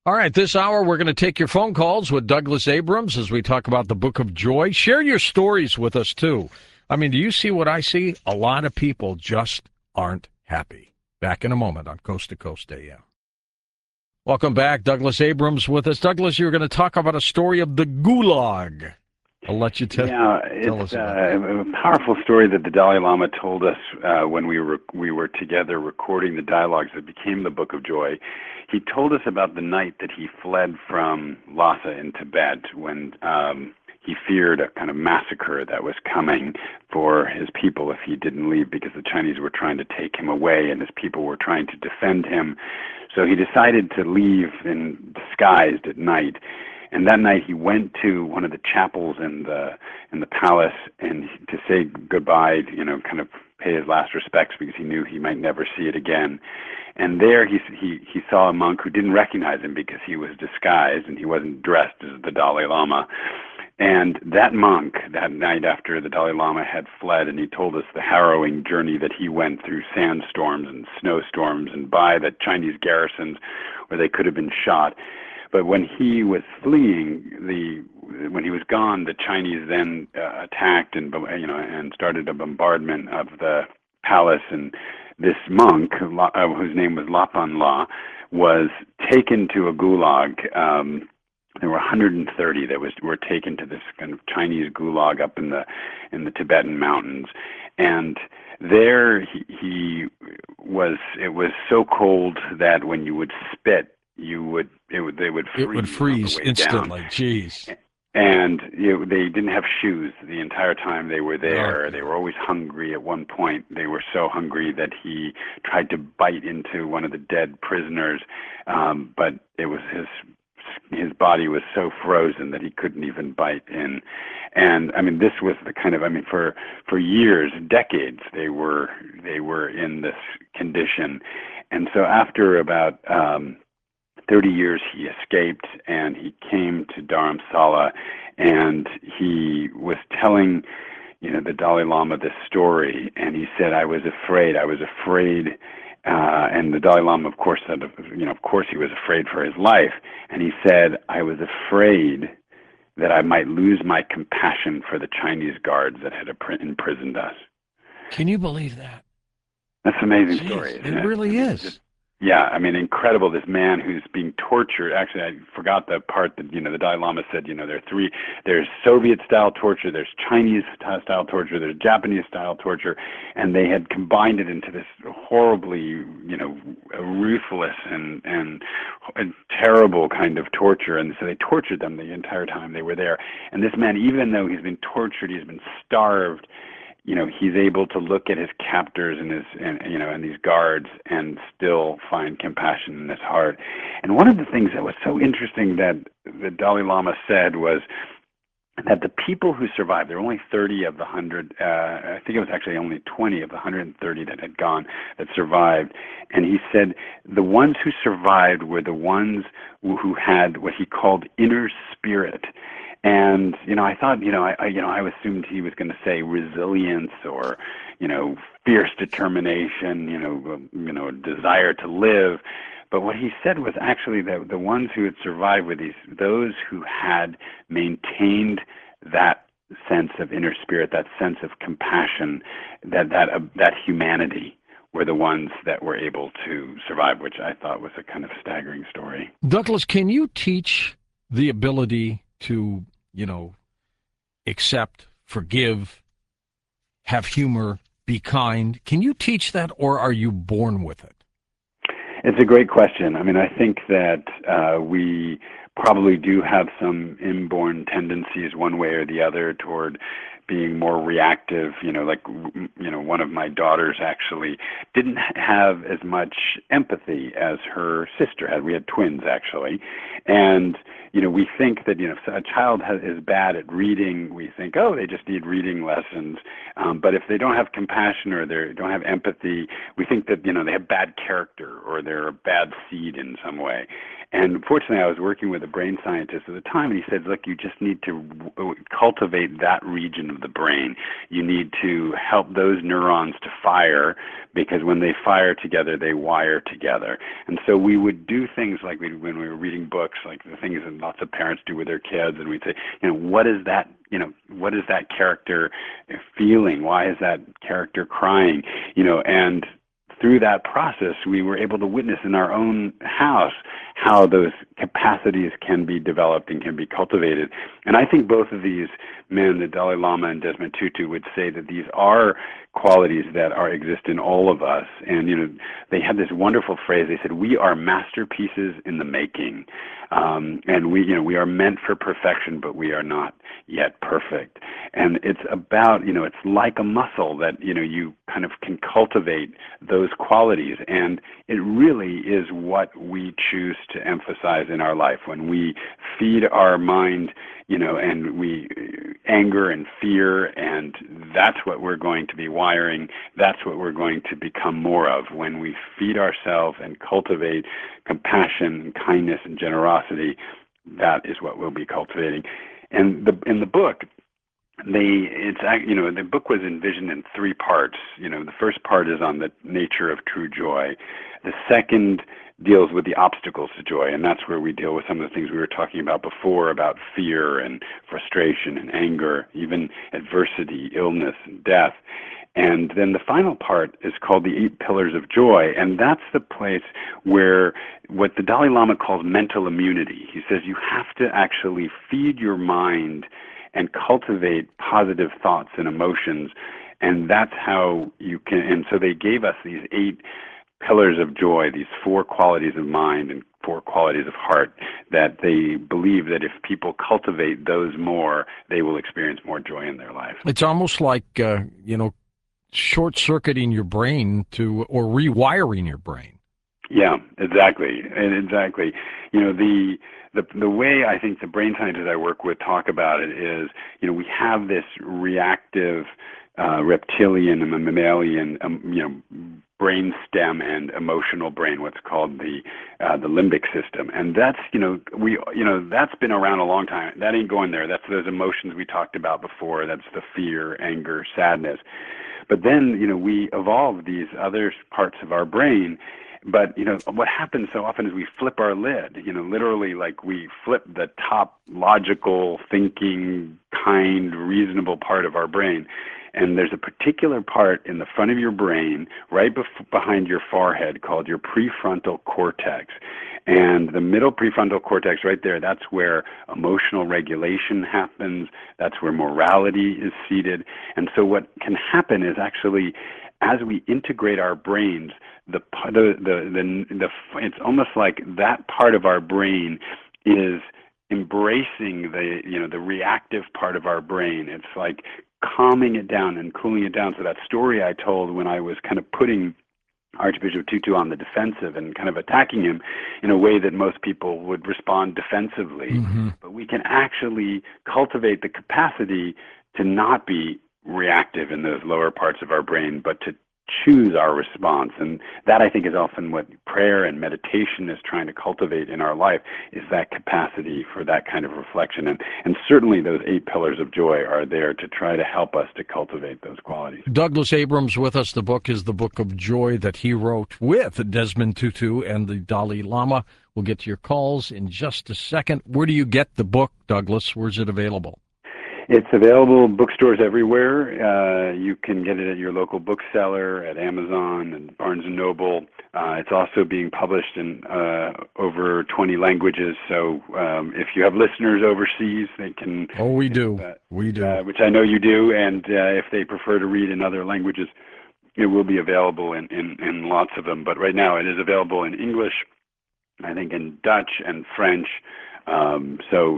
All right, this hour we're going to take your phone calls with Douglas Abrams as we talk about the Book of Joy. Share your stories with us, too. I mean, do you see what I see? A lot of people just aren't happy. Back in a moment on Coast to Coast AM. Welcome back. Douglas Abrams with us. Douglas, you're going to talk about a story of the Gulag. I'll let you Yeah, tell us it's about that. a powerful story that the Dalai Lama told us when we were together recording the dialogues that became the Book of Joy. He told us about the night that he fled from Lhasa in Tibet when he feared a kind of massacre that was coming for his people if he didn't leave, because the Chinese were trying to take him away and his people were trying to defend him. So he decided to leave in disguised at night. And that night he went to one of the chapels in the palace and to say goodbye, kind of pay his last respects, because he knew he might never see it again. And there he saw a monk who didn't recognize him because he was disguised and he wasn't dressed as the Dalai Lama. And that monk, that night after the Dalai Lama had fled, and he told us the harrowing journey that he went through sandstorms and snowstorms and by the Chinese garrisons where they could have been shot. But when he was fleeing, when he was gone, the Chinese then attacked and started a bombardment of the palace. And this monk, whose name was Lapan La, was taken to a gulag. There were 130 that were taken to this kind of Chinese gulag up in the Tibetan mountains, and there he was. It was so cold that when you would spit, they would It would freeze on the freeze way down. instantly. Jeez. And they didn't have shoes the entire time they were there. Okay. They were always hungry. At one point, they were so hungry that he tried to bite into one of the dead prisoners, but it was his body was so frozen that he couldn't even bite in. And I mean, this was the kind of, for years, decades, they were in this condition. And so after about 30 years, he escaped and he came to Dharamsala, and he was telling the Dalai Lama this story, and he said, I was afraid, and the Dalai Lama, of course, said, of course he was afraid for his life. And he said, I was afraid that I might lose my compassion for the Chinese guards that had imprisoned us. Can you believe that? That's an amazing Jeez, story, isn't it it? really is. Yeah, incredible. This man who's being tortured. Actually, I forgot the part that, the Dalai Lama said, there's Soviet-style torture, there's Chinese-style torture, there's Japanese-style torture, and they had combined it into this horribly, ruthless and terrible kind of torture. And so they tortured them the entire time they were there. And this man, even though he's been tortured, he's been starved, he's able to look at his captors and these guards and still find compassion in his heart. And one of the things that was so interesting that the Dalai Lama said was that the people who survived, there were only 30 of the 100, I think it was actually only 20 of the 130 that had gone, that survived. And he said the ones who survived were the ones who had what he called inner spirit. And I thought, I assumed he was going to say resilience or, fierce determination, desire to live. But what he said was actually that the ones who had survived were those who had maintained that sense of inner spirit, that sense of compassion, that humanity, were the ones that were able to survive, which I thought was a kind of staggering story. Douglas, can you teach the ability to accept, forgive, have humor, be kind? Can you teach that, or are you born with it? It's a great question. I think that we probably do have some inborn tendencies one way or the other toward being more reactive. One of my daughters actually didn't have as much empathy as her sister had. We had twins, actually. And, we think that, if a child is bad at reading, we think, oh, they just need reading lessons. But if they don't have compassion or they don't have empathy, we think that, they have bad character or they're a bad seed in some way. And fortunately, I was working with a brain scientist at the time, and he said, look, you just need to cultivate that region of the brain. You need to help those neurons to fire, because when they fire together, they wire together. And so we would do things like when we were reading books, like the things that lots of parents do with their kids, and we'd say, what is that? What is that character feeling? Why is that character crying? And through that process, we were able to witness in our own house how those capacities can be developed and can be cultivated. And I think both of these men, the Dalai Lama and Desmond Tutu, would say that these are qualities that exist in all of us. And, they had this wonderful phrase. They said, we are masterpieces in the making. And we are meant for perfection, but we are not yet perfect. And it's about, it's like a muscle that, you kind of can cultivate those qualities. And it really is what we choose to emphasize in our life. When we feed our mind, and we anger and fear, and that's what we're going to be wiring. That's what we're going to become more of. When we feed ourselves and cultivate compassion and kindness and generosity, that is what we'll be cultivating. And in the book, the book was envisioned in three parts. The first part is on the nature of true joy. The second deals with the obstacles to joy, and that's where we deal with some of the things we were talking about before, about fear and frustration and anger, even adversity, illness, and death. And then the final part is called the 8 Pillars of Joy, and that's the place where what the Dalai Lama calls mental immunity. He says you have to actually feed your mind and cultivate positive thoughts and emotions, and that's how you can. And so they gave us these 8 pillars of joy, these 4 qualities of mind and 4 qualities of heart, that they believe that if people cultivate those more, they will experience more joy in their life. It's almost like, short-circuiting your brain or rewiring your brain. Yeah, exactly. Exactly. The way I think the brain scientists I work with talk about it is, we have this reactive reptilian and mammalian, brain stem and emotional brain, what's called the limbic system, and that's that's been around a long time. That ain't going there. That's those emotions we talked about before. That's the fear, anger, sadness. But then we evolve these other parts of our brain. But what happens so often is we flip our lid. Literally, like we flip the top logical, thinking, kind, reasonable part of our brain. And there's a particular part in the front of your brain, right behind your forehead, called your prefrontal cortex. And the middle prefrontal cortex right there, that's where emotional regulation happens. That's where morality is seated. And so what can happen is actually, as we integrate our brains, it's almost like that part of our brain is embracing the reactive part of our brain. It's like calming it down and cooling it down. So that story I told when I was kind of putting Archbishop Tutu on the defensive and kind of attacking him in a way that most people would respond defensively. Mm-hmm. But we can actually cultivate the capacity to not be reactive in those lower parts of our brain, but to choose our response. And that, I think, is often what prayer and meditation is trying to cultivate in our life, is that capacity for that kind of reflection. And certainly those 8 pillars of joy are there to try to help us to cultivate those qualities. Douglas Abrams with us. The book is The Book of Joy that he wrote with Desmond Tutu and the Dalai Lama. We'll get to your calls in just a second. Where do you get the book, Douglas? Where's it available? It's available in bookstores everywhere. You can get it at your local bookseller, at Amazon and Barnes & Noble. It's also being published in over 20 languages. So if you have listeners overseas, they can... Oh, we do. We do. Which I know you do. And if they prefer to read in other languages, it will be available in lots of them. But right now it is available in English, I think in Dutch and French. So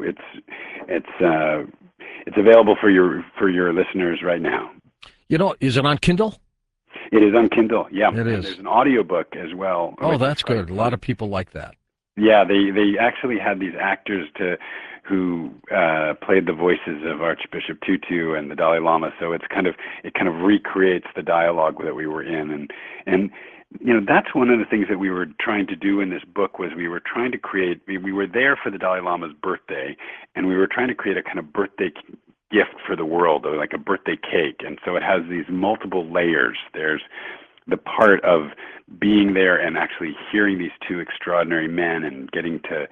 it's available for your listeners right now. Is it on Kindle? It is on Kindle, yeah. It is. There's an audiobook as well. Oh, that's good. A lot of people like that. Yeah, they actually had these actors who played the voices of Archbishop Tutu and the Dalai Lama, so it kind of recreates the dialogue that we were in. And that's one of the things that we were trying to do in this book was we were trying to create, we were there for the Dalai Lama's birthday, and we were trying to create a kind of birthday gift for the world, or like a birthday cake. And so it has these multiple layers. There's the part of being there and actually hearing these two extraordinary men and getting to,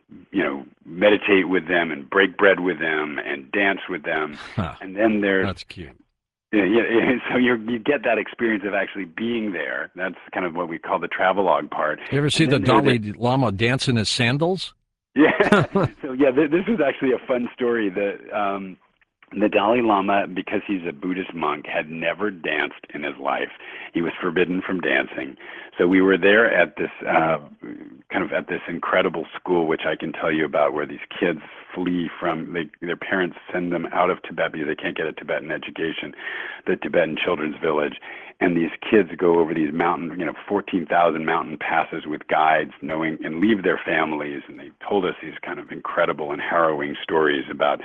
meditate with them and break bread with them and dance with them. Huh. And then there's... That's cute. Yeah, so you get that experience of actually being there. That's kind of what we call the travelogue part. You ever see the Dalai Lama dance in his sandals? Yeah. So this is actually a fun story. The Dalai Lama, because he's a Buddhist monk, had never danced in his life. He was forbidden from dancing. So we were there at this at this incredible school, which I can tell you about, where these kids flee from, their parents send them out of Tibet because they can't get a Tibetan education, the Tibetan Children's Village. And these kids go over these 14,000 mountain passes with guides, and leave their families. And they told us these kind of incredible and harrowing stories about,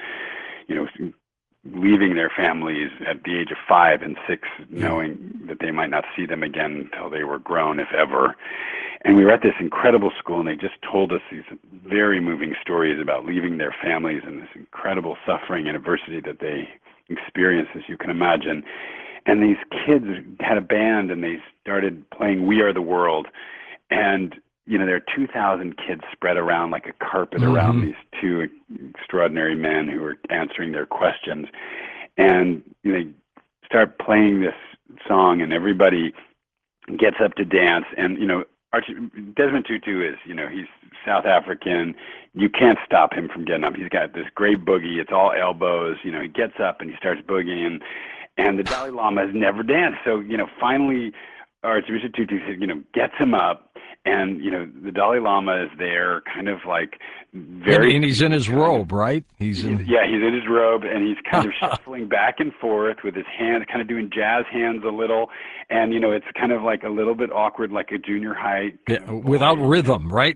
leaving their families at the age of 5 and 6, knowing that they might not see them again until they were grown, if ever. And we were at this incredible school, and they just told us these very moving stories about leaving their families and this incredible suffering and adversity that they experienced, as you can imagine. And these kids had a band, and they started playing We Are the World. And there are 2,000 kids spread around like a carpet around these two extraordinary men who are answering their questions. And they start playing this song, and everybody gets up to dance. And, Desmond Tutu is, he's South African. You can't stop him from getting up. He's got this great boogie. It's all elbows. He gets up and he starts boogieing. And the Dalai Lama has never danced. So, finally, Archbishop Tutu, gets him up. And, the Dalai Lama is there kind of like very... And he's in his robe, right? He's in his robe, and he's kind of shuffling back and forth with his hands, kind of doing jazz hands a little. And, it's kind of like a little bit awkward, like a junior high... without rhythm, right?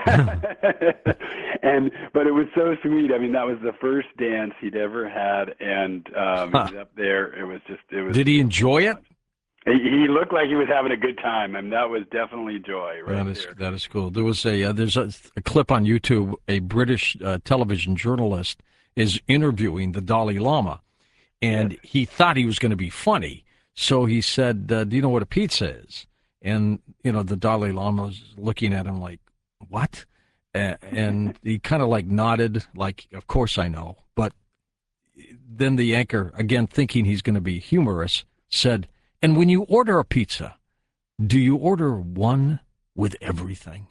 But it was so sweet. I mean, that was the first dance he'd ever had, and he was up there. It was... Did he enjoy it? He looked like he was having a good time, and that was definitely joy. That is cool. There was there's a clip on YouTube. A British television journalist is interviewing the Dalai Lama, and he thought he was going to be funny. So he said, "Do you know what a pizza is?" And the Dalai Lama was looking at him like, "What?" And he kind of like nodded, like, "Of course I know." But then the anchor, again thinking he's going to be humorous, said, "And when you order a pizza, do you order one with everything?"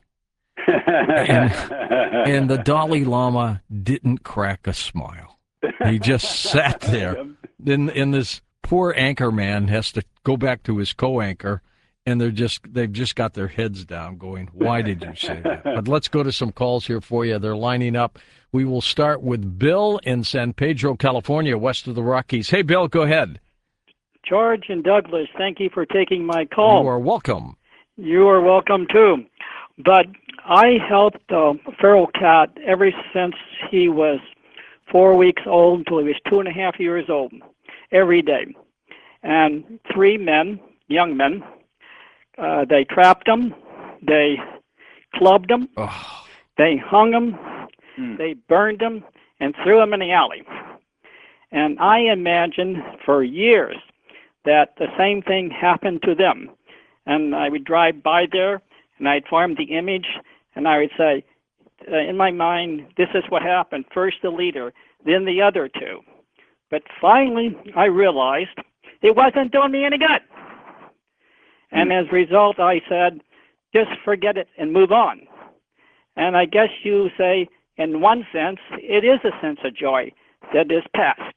And the Dalai Lama didn't crack a smile. He just sat there. And this poor anchor man has to go back to his co-anchor, and they've just got their heads down going, "Why did you say that?" But let's go to some calls here for you. They're lining up. We will start with Bill in San Pedro, California, west of the Rockies. Hey, Bill, go ahead. George and Douglas, thank you for taking my call. You are welcome. You are welcome, too. But I helped a feral cat ever since he was 4 weeks old until he was 2.5 years old, every day. And 3 men, young men, they trapped him, they clubbed him, they hung him, they burned him, and threw him in the alley. And I imagined for years that the same thing happened to them. And I would drive by there, and I'd form the image, and I would say, in my mind, this is what happened. First the leader, then the other 2. But finally, I realized it wasn't doing me any good. And as a result, I said, just forget it and move on. And I guess you say, in one sense, it is a sense of joy that is past.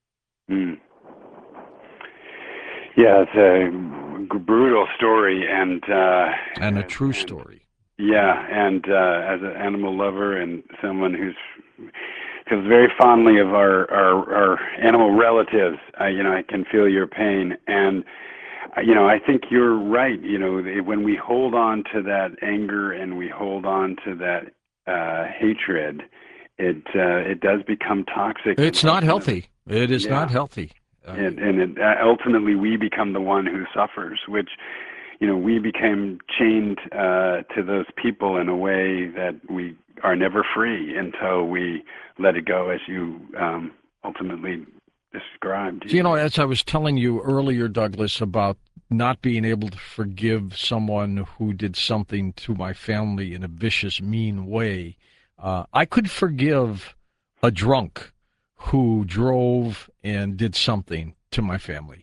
Yeah, it's a brutal story and a true story. Yeah, and as an animal lover and someone who feels very fondly of our animal relatives, I can feel your pain. And I think you're right. When we hold on to that anger and we hold on to that hatred, it does become toxic. It's not healthy. It is not healthy. And ultimately we become the one who suffers, which, we became chained to those people in a way that we are never free until we let it go, as you ultimately described. As I was telling you earlier, Douglas, about not being able to forgive someone who did something to my family in a vicious, mean way, I could forgive a drunk who drove and did something to my family.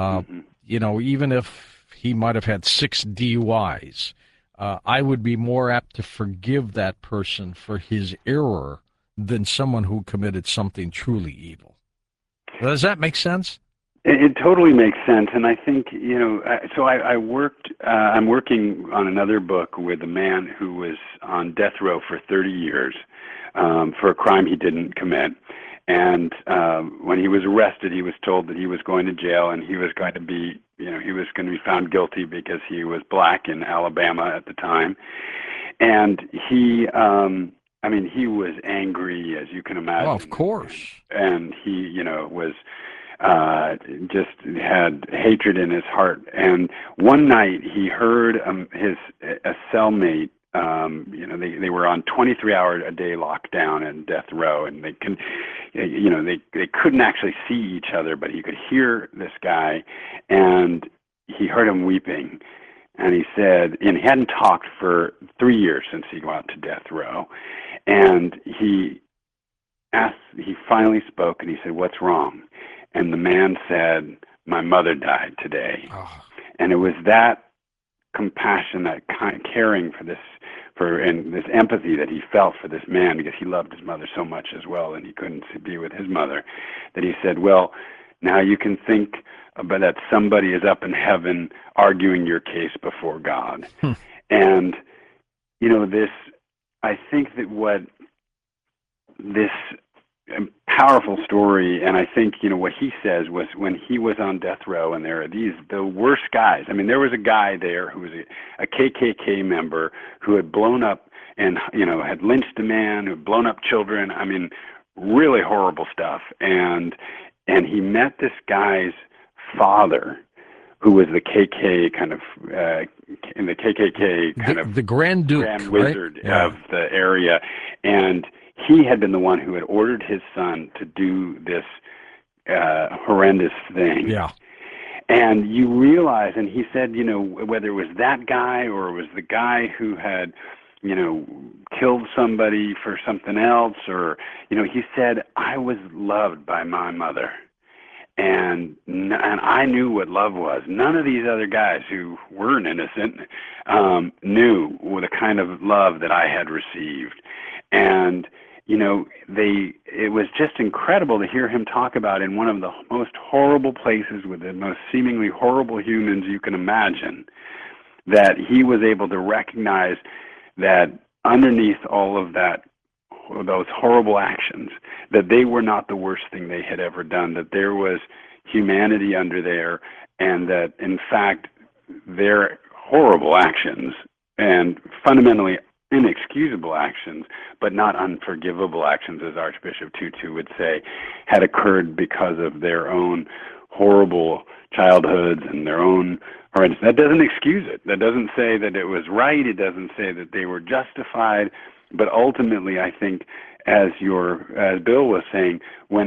Even if he might have had 6 DUIs, I would be more apt to forgive that person for his error than someone who committed something truly evil. Does that make sense? It totally makes sense, and I think so. I'm working on another book with a man who was on death row for 30 years for a crime he didn't commit. And when he was arrested, he was told that he was going to jail, and he was going to be found guilty because he was black in Alabama at the time. And he was angry, as you can imagine. Oh, of course. And he, was just had hatred in his heart. And one night he heard a cellmate. They were on 23-hour-a-day lockdown and death row, and they couldn't actually see each other, but he could hear this guy, and he heard him weeping. And he said, and he hadn't talked for 3 years since he went to death row, and he finally spoke, and he said, "What's wrong?" And the man said, "My mother died today." Oh. And it was that compassion, that caring and this empathy that he felt for this man, because he loved his mother so much as well, and he couldn't be with his mother, that he said, "Well, now you can think about that somebody is up in heaven arguing your case before God." And I think that what this powerful story, and I think what he says was, when he was on death row, and there are the worst guys. I mean, there was a guy there who was a KKK member who had blown up and had lynched a man, who had blown up children. I mean, really horrible stuff. And he met this guy's father, who was the KKK kind of the Grand Duke, Grand Wizard, right? Of the area, and he had been the one who had ordered his son to do this horrendous thing. Yeah. And you realize, and he said, whether it was that guy or it was the guy who had, killed somebody for something else, or, he said, "I was loved by my mother. And I knew what love was. None of these other guys who weren't innocent knew the kind of love that I had received." And it was just incredible to hear him talk about, in one of the most horrible places with the most seemingly horrible humans you can imagine, that he was able to recognize that underneath all of those horrible actions, that they were not the worst thing they had ever done, that there was humanity under there, and that, in fact, their horrible actions and fundamentally inexcusable actions, but not unforgivable actions, as Archbishop Tutu would say, had occurred because of their own horrible childhoods and their own horrendous. That doesn't excuse it. That doesn't say that it was right. It doesn't say that they were justified. But ultimately, I think, as Bill was saying,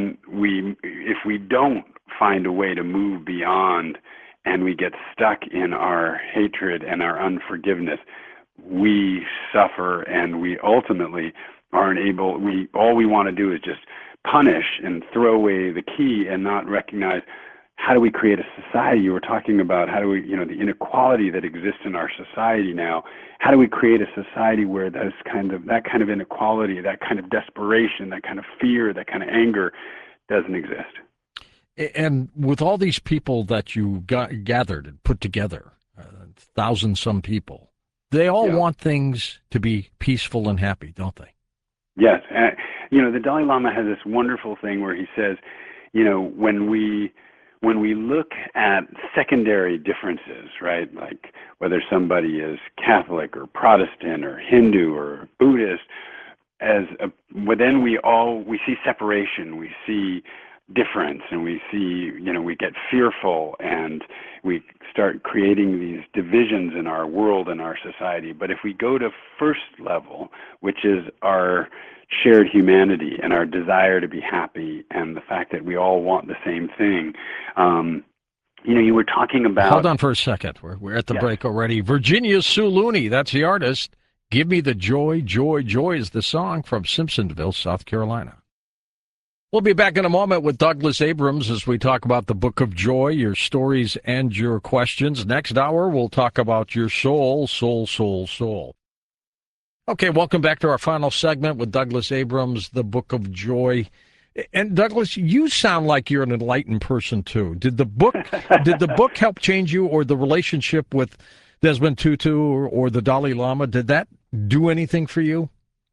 if we don't find a way to move beyond, and we get stuck in our hatred and our unforgiveness, we suffer, and we ultimately aren't able. All we want to do is just punish and throw away the key, and not recognize, how do we create a society? You were talking about how do we, the inequality that exists in our society now. How do we create a society where that kind of inequality, that kind of desperation, that kind of fear, that kind of anger doesn't exist? And with all these people that you gathered and put together, 1,000-some people, they all want things to be peaceful and happy, don't they? Yes. The Dalai Lama has this wonderful thing where he says, when we look at secondary differences, right, like whether somebody is Catholic or Protestant or Hindu or Buddhist, then we see separation. We see difference, and we see, we get fearful, and we start creating these divisions in our world and our society. But if we go to first level, which is our shared humanity and our desire to be happy and the fact that we all want the same thing, you were talking about... Hold on for a second. We're at the break already. Virginia Sue Looney, that's the artist. Give Me the Joy, Joy, Joy is the song from Simpsonville, South Carolina. We'll be back in a moment with Douglas Abrams as we talk about the Book of Joy, your stories and your questions. Next hour, we'll talk about your soul, soul, soul, soul. Okay, welcome back to our final segment with Douglas Abrams, the Book of Joy. And Douglas, you sound like you're an enlightened person too. Did the book help change you, or the relationship with Desmond Tutu or the Dalai Lama, did that do anything for you?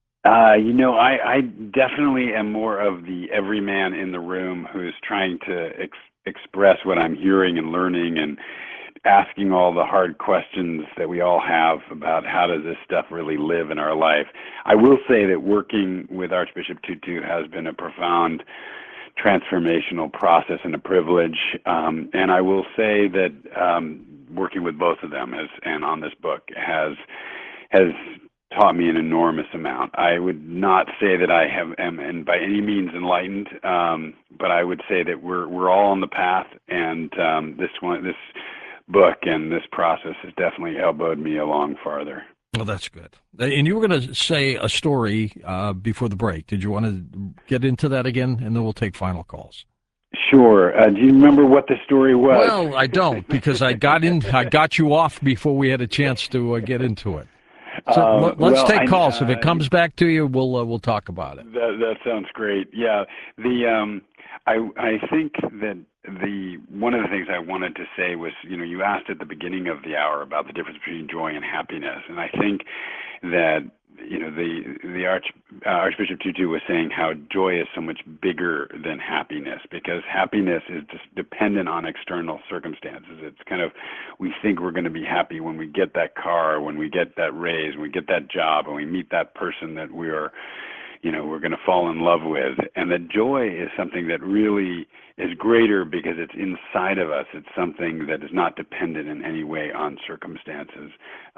I definitely am more of the everyman in the room who's trying to express what I'm hearing and learning and asking all the hard questions that we all have about how does this stuff really live in our life. I will say that working with Archbishop Tutu has been a profound transformational process and a privilege. And I will say that working with both of them and on this book has taught me an enormous amount. I would not say that I am by any means enlightened, but I would say that we're all on the path, and this book and this process has definitely elbowed me along farther. Well, that's good. And you were going to say a story before the break. Did you want to get into that again? And then we'll take final calls. Sure. Do you remember what the story was? Well, I don't, because I got you off before we had a chance to get into it. So let's take calls. If it comes back to you, we'll talk about it. That sounds great. Yeah. I think that one of the things I wanted to say was, you asked at the beginning of the hour about the difference between joy and happiness, and I think that the Archbishop Tutu was saying how joy is so much bigger than happiness, because happiness is just dependent on external circumstances. It's kind of, we think we're going to be happy when we get that car, when we get that raise, when we get that job, and we meet that person that we're going to fall in love with. And that joy is something that really is greater because it's inside of us. It's something that is not dependent in any way on circumstances.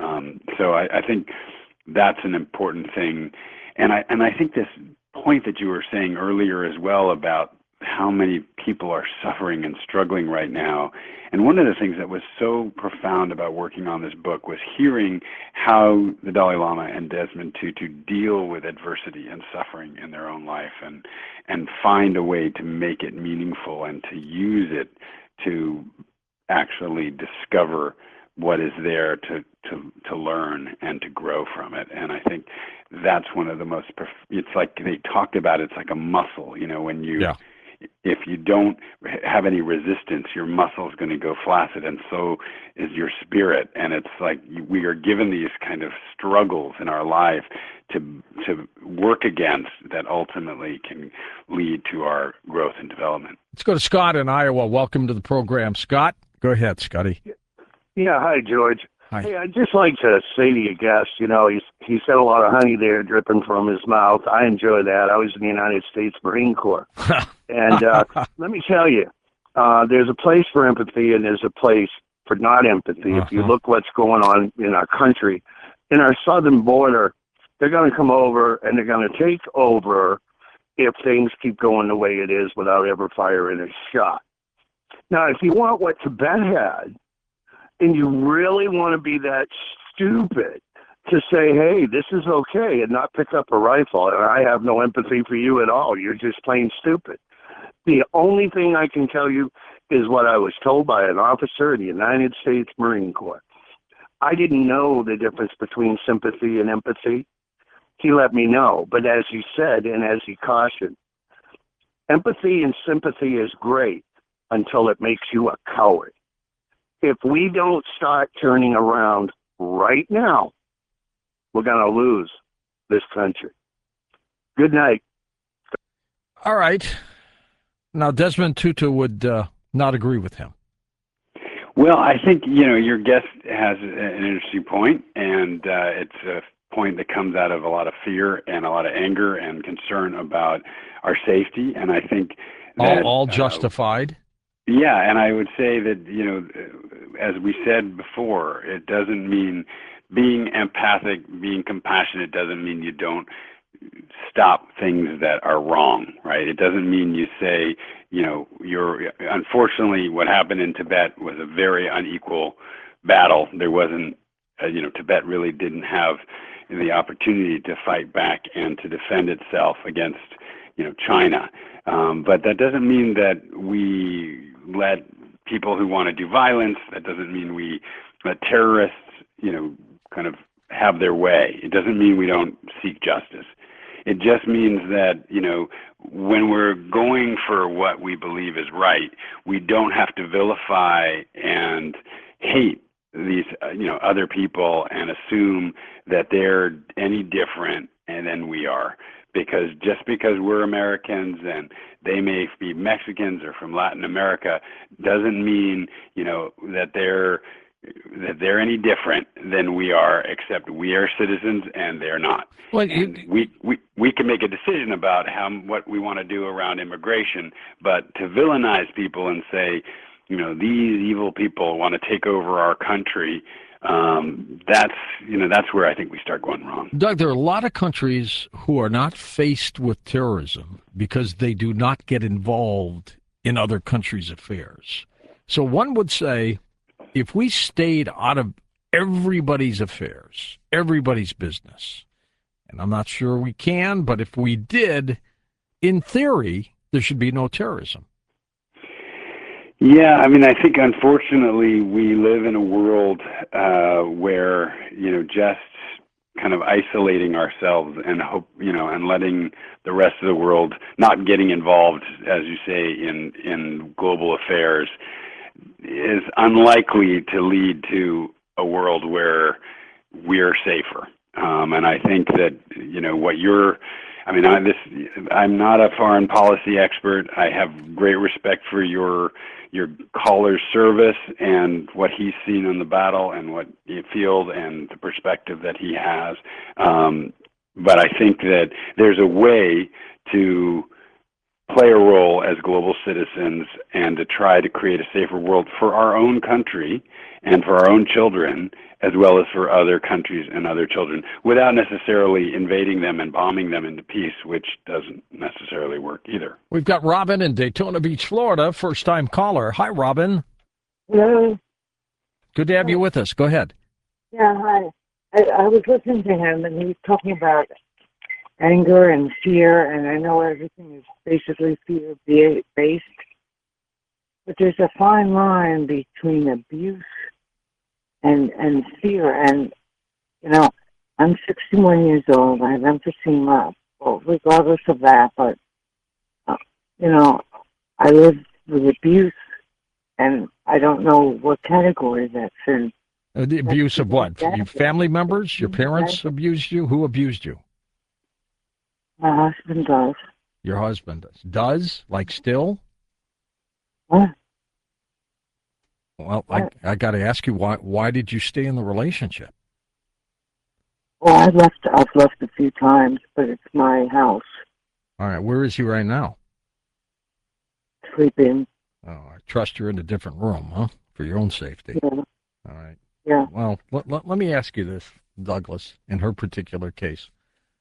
So I think that's an important thing. And I think this point that you were saying earlier as well about how many people are suffering and struggling right now. And one of the things that was so profound about working on this book was hearing how the Dalai Lama and Desmond Tutu deal with adversity and suffering in their own life and find a way to make it meaningful and to use it to actually discover what is there to learn and to grow from it. And I think that's one of the most, it's like they talked about, it's like a muscle, when you, if you don't have any resistance, your muscle's going to go flaccid, and so is your spirit. And it's like we are given these kind of struggles in our life to work against that ultimately can lead to our growth and development. Let's go to Scott in Iowa. Welcome to the program, Scott. Go ahead, Scotty. Yeah, hi, George. Hi. Hey, I'd just like to say to your guest, he's got a lot of honey there dripping from his mouth. I enjoy that. I was in the United States Marine Corps. And let me tell you, there's a place for empathy and there's a place for not empathy. If you look what's going on in our country, in our southern border, they're going to come over and they're going to take over if things keep going the way it is without ever firing a shot. Now, if you want what Tibet had, and you really want to be that stupid to say, hey, this is okay, and not pick up a rifle, and I have no empathy for you at all. You're just plain stupid. The only thing I can tell you is what I was told by an officer in the United States Marine Corps. I didn't know the difference between sympathy and empathy. He let me know, but as he said, and as he cautioned, empathy and sympathy is great until it makes you a coward. If we don't start turning around right now, we're going to lose this country. Good night. All right. Now, Desmond Tutu would not agree with him. Well, I think, your guest has an interesting point, and it's a point that comes out of a lot of fear and a lot of anger and concern about our safety. And I think that all justified. Yeah, and I would say that, as we said before, it doesn't mean being empathic, being compassionate doesn't mean you don't stop things that are wrong, right? It doesn't mean you say, unfortunately, what happened in Tibet was a very unequal battle. There wasn't, Tibet really didn't have the opportunity to fight back and to defend itself against, China. But that doesn't mean that we let people who want to do violence, that doesn't mean we let terrorists, kind of have their way. It doesn't mean we don't seek justice. It just means that, when we're going for what we believe is right, we don't have to vilify and hate these, other people and assume that they're any different than we are. Because just because we're Americans and they may be Mexicans or from Latin America doesn't mean, that they're any different than we are, except we are citizens and they're not. Well, we can make a decision about what we want to do around immigration, but to villainize people and say, these evil people want to take over our country, that's where I think we start going wrong. Doug, there are a lot of countries who are not faced with terrorism because they do not get involved in other countries' affairs. So one would say, if we stayed out of everybody's affairs, everybody's business, and I'm not sure we can, but if we did, in theory, there should be no terrorism. Yeah, I think unfortunately we live in a world where, just kind of isolating ourselves and and letting the rest of the world not getting involved, as you say, in global affairs is unlikely to lead to a world where we're safer. And I think that, I'm not a foreign policy expert. I have great respect for your caller's service and what he's seen on the battle and what he field and the perspective that he has. But I think that there's a way to play a role as global citizens and to try to create a safer world for our own country and for our own children, as well as for other countries and other children, without necessarily invading them and bombing them into peace, which doesn't necessarily work either. We've got Robin in Daytona Beach, Florida, first-time caller. Hi, Robin. Hello. Good to have you with us. Go ahead. Yeah, hi. I was listening to him, and he was talking about anger and fear, and I know everything is basically fear-based, but there's a fine line between abuse and fear. And, I'm 61 years old. I have emphysema, well, regardless of that, but, I live with abuse, and I don't know what category that's in. The abuse of what? Your family members? Your parents abused you? Who abused you? My husband does. Your husband does. Does? Like still? What? Well, I got to ask you, why did you stay in the relationship? Well, I've left a few times, but it's my house. All right, where is he right now? Sleeping. Oh, I trust you're in a different room, huh? For your own safety. Yeah. All right. Yeah. Well, let me ask you this, Douglas, in her particular case.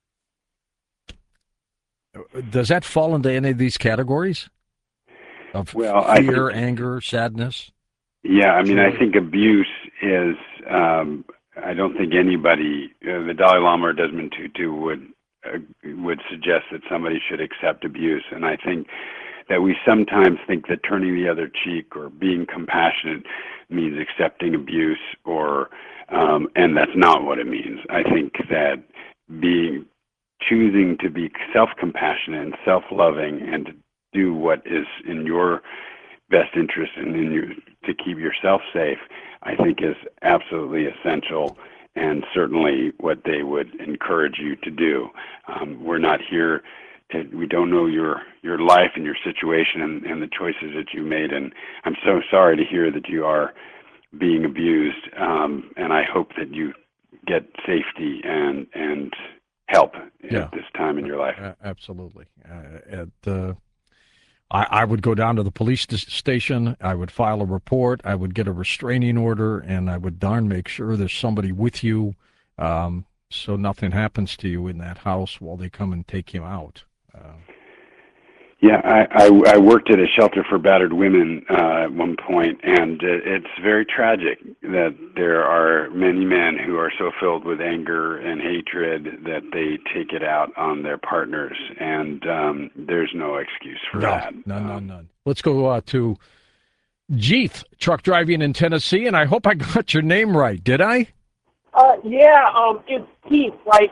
Does that fall into any of these categories of fear, anger, sadness? Yeah, I think abuse is, I don't think anybody, the Dalai Lama or Desmond Tutu would suggest that somebody should accept abuse. And I think that we sometimes think that turning the other cheek or being compassionate means accepting abuse, and that's not what it means. I think that choosing to be self-compassionate and self-loving and to do what is in your best interest and to keep yourself safe, I think is absolutely essential and certainly what they would encourage you to do. We're not here we don't know your life and your situation and the choices that you made, and I'm so sorry to hear that you are being abused, and I hope that you get safety and help at this time in your life. Absolutely. I would go down to the police station. I would file a report. I would get a restraining order, and I would darn make sure there's somebody with you, so nothing happens to you in that house while they come and take you out. Yeah, I worked at a shelter for battered women at one point, and it's very tragic that there are many men who are so filled with anger and hatred that they take it out on their partners, and there's no excuse for that. None. Let's go to Jeeth, truck driving in Tennessee, and I hope I got your name right. Did I? It's Keith, like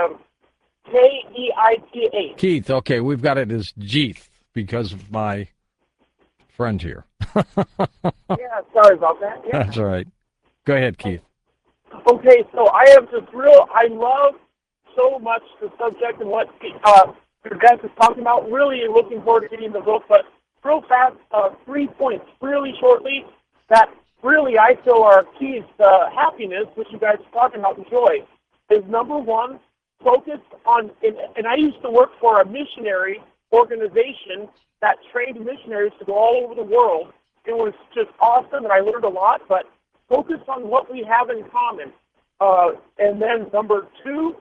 Keith. Keith, okay, we've got it as Jeeth because of my friend here. Yeah, sorry about that. Yeah. That's all right. Go ahead, Keith. Okay, so I love so much the subject and what your guys is talking about. Really looking forward to getting the book, but real fast, 3 points, really shortly, that really I feel are keys to happiness, which you guys are talking about, and joy, is number one, focus on, and I used to work for a missionary organization that trained missionaries to go all over the world. It was just awesome, and I learned a lot, but focus on what we have in common. And then number two,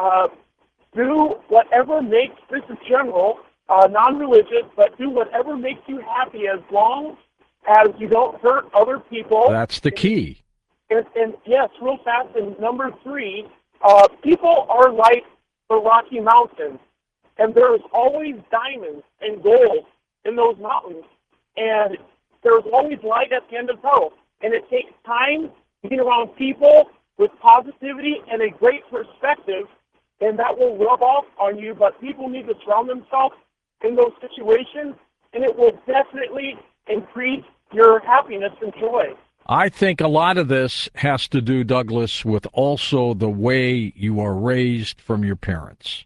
do whatever makes, this is general, non-religious, but do whatever makes you happy as long as you don't hurt other people. That's the key. And yes, real fast, and number three, people are like the Rocky Mountains, and there's always diamonds and gold in those mountains, and there's always light at the end of the tunnel. And it takes time to get around people with positivity and a great perspective, and that will rub off on you, but people need to surround themselves in those situations, and it will definitely increase your happiness and joy. I think a lot of this has to do, Douglas, with also the way you are raised from your parents.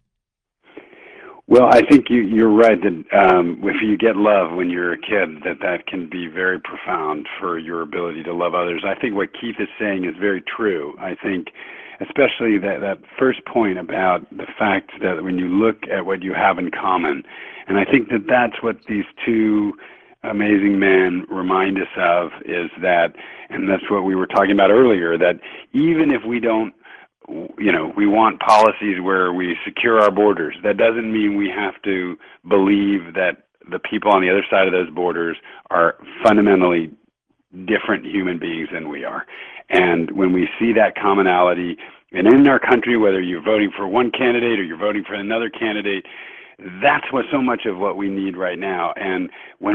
Well, I think you're right that if you get love when you're a kid, that can be very profound for your ability to love others. I think what Keith is saying is very true. I think especially that first point about the fact that when you look at what you have in common, and I think that that's what these two amazing men remind us of, is that, and that's what we were talking about earlier, that even if we don't, we want policies where we secure our borders, that doesn't mean we have to believe that the people on the other side of those borders are fundamentally different human beings than we are. And when we see that commonality, and in our country, whether you're voting for one candidate or you're voting for another candidate, that's what so much of what we need right now. And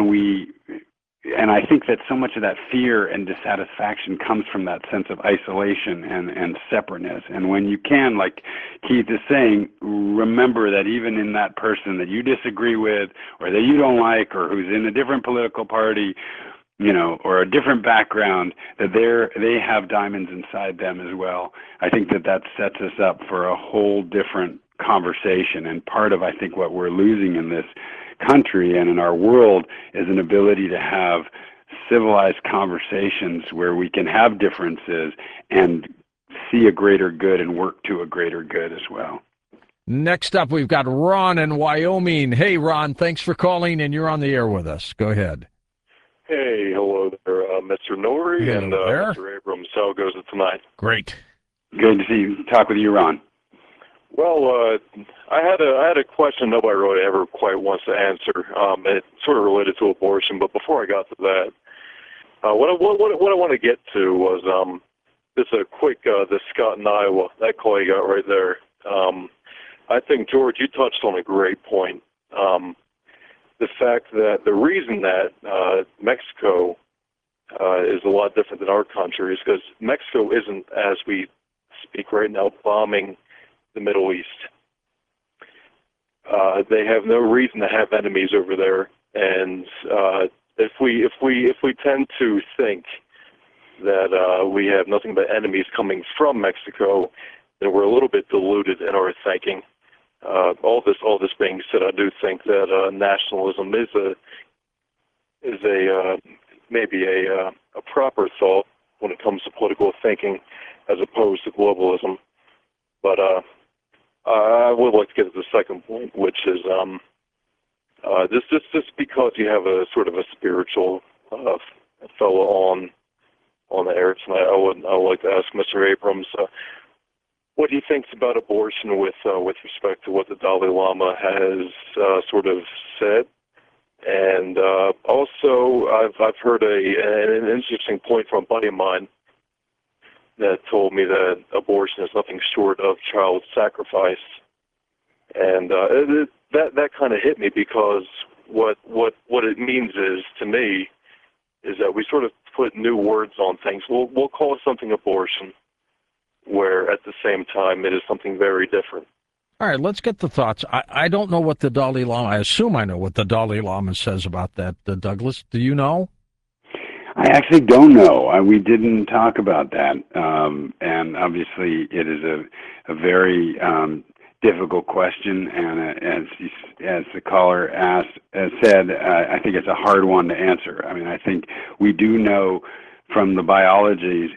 I think that so much of that fear and dissatisfaction comes from that sense of isolation and separateness. And when you can, like Keith is saying, remember that even in that person that you disagree with or that you don't like or who's in a different political party, or a different background, that they have diamonds inside them as well. I think that sets us up for a whole different conversation. And part of, I think, what we're losing in this country and in our world is an ability to have civilized conversations where we can have differences and see a greater good and work to a greater good as well. Next up, we've got Ron in Wyoming. Hey, Ron, thanks for calling, and you're on the air with us. Go ahead. Hey, hello there, Mr. Norrie and Mr. Abrams. How goes it tonight? Great. Good to see you. Talk with you, Ron. Well, I had a question nobody really ever quite wants to answer. It's sort of related to abortion, but before I got to that, what I want to get to was just a quick this Scott in Iowa, that call you got right there. I think, George, you touched on a great point. The fact that the reason that Mexico is a lot different than our country is because Mexico isn't, as we speak right now, bombing the Middle East. They have no reason to have enemies over there, and if we tend to think that we have nothing but enemies coming from Mexico, then we're a little bit diluted in our thinking. All this being said, I do think that nationalism is maybe a proper thought when it comes to political thinking, as opposed to globalism. But I would like to get to the second point, which is Just because you have a sort of a spiritual fellow on the air tonight, I would like to ask Mr. Abrams what he thinks about abortion with respect to what the Dalai Lama has sort of said. And also, I've heard an interesting point from a buddy of mine that told me that abortion is nothing short of child sacrifice, and that kind of hit me, because what it means is, to me, is that we sort of put new words on things. We'll call something abortion, where at the same time it is something very different. All right, let's get the thoughts. I don't know what the Dalai Lama, I assume I know what the Dalai Lama says about that, Douglas. Do you know? I actually don't know. We didn't talk about that. And obviously it is a very difficult question, and as the caller said, I think it's a hard one to answer. I mean, I think we do know from the biologists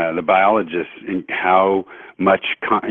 how much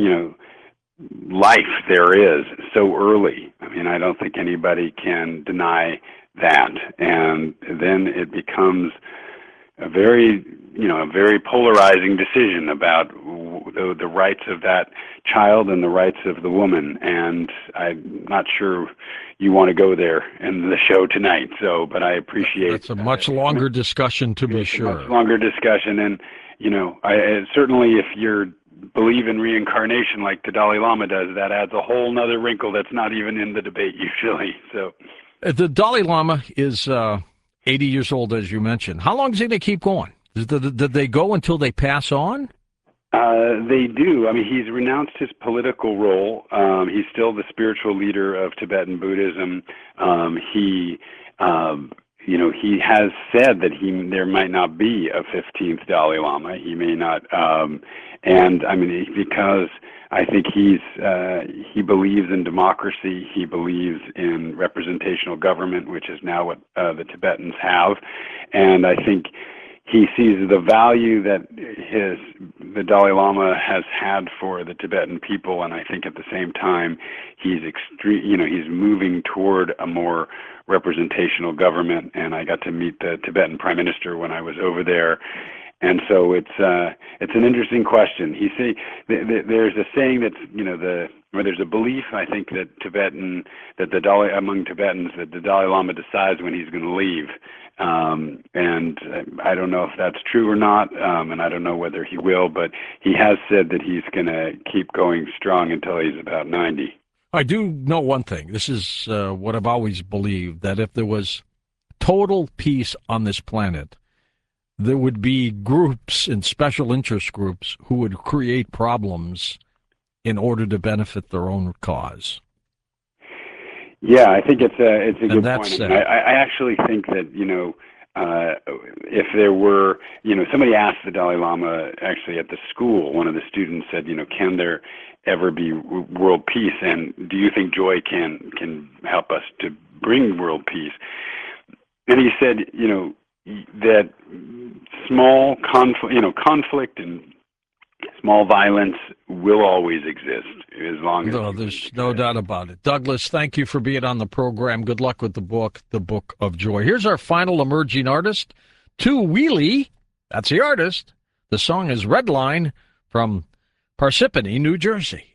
life there is so early. I mean, I don't think anybody can deny that. And then it becomes a very polarizing decision about the rights of that child and the rights of the woman. And I'm not sure you want to go there in the show tonight. But I appreciate it's a much longer discussion, to be sure. Much longer discussion, and I certainly, if you're believe in reincarnation like the Dalai Lama does, that adds a whole nother wrinkle that's not even in the debate usually. So, the Dalai Lama is 80 years old, as you mentioned. How long is he going to keep going? Did they go until they pass on? They do. I mean, he's renounced his political role. He's still the spiritual leader of Tibetan Buddhism. He has said that there might not be a 15th Dalai Lama. He may not, and I mean, because I think he believes in democracy. He believes in representational government, which is now what the Tibetans have, and I think he sees the value that the Dalai Lama has had for the Tibetan people, and I think at the same time he's he's moving toward a more representational government. And I got to meet the Tibetan Prime Minister when I was over there, and so it's an interesting question. There's a saying that's there's a belief, I think, that among Tibetans that the Dalai Lama decides when he's going to leave. And I don't know if that's true or not, and I don't know whether he will, but he has said that he's going to keep going strong until he's about 90. I do know one thing. This is what I've always believed, that if there was total peace on this planet, there would be groups and special interest groups who would create problems in order to benefit their own cause. Yeah, I think it's a good point. I actually think that if there were somebody asked the Dalai Lama actually at the school. One of the students said, can there ever be world peace, and do you think Joy can help us to bring world peace? And he said, that small conflict and small violence will always exist as long as... there's no doubt about it. Douglas, thank you for being on the program. Good luck with the book, The Book of Joy. Here's our final emerging artist, Tu Wheelie. That's the artist. The song is Red Line from Parsippany, New Jersey.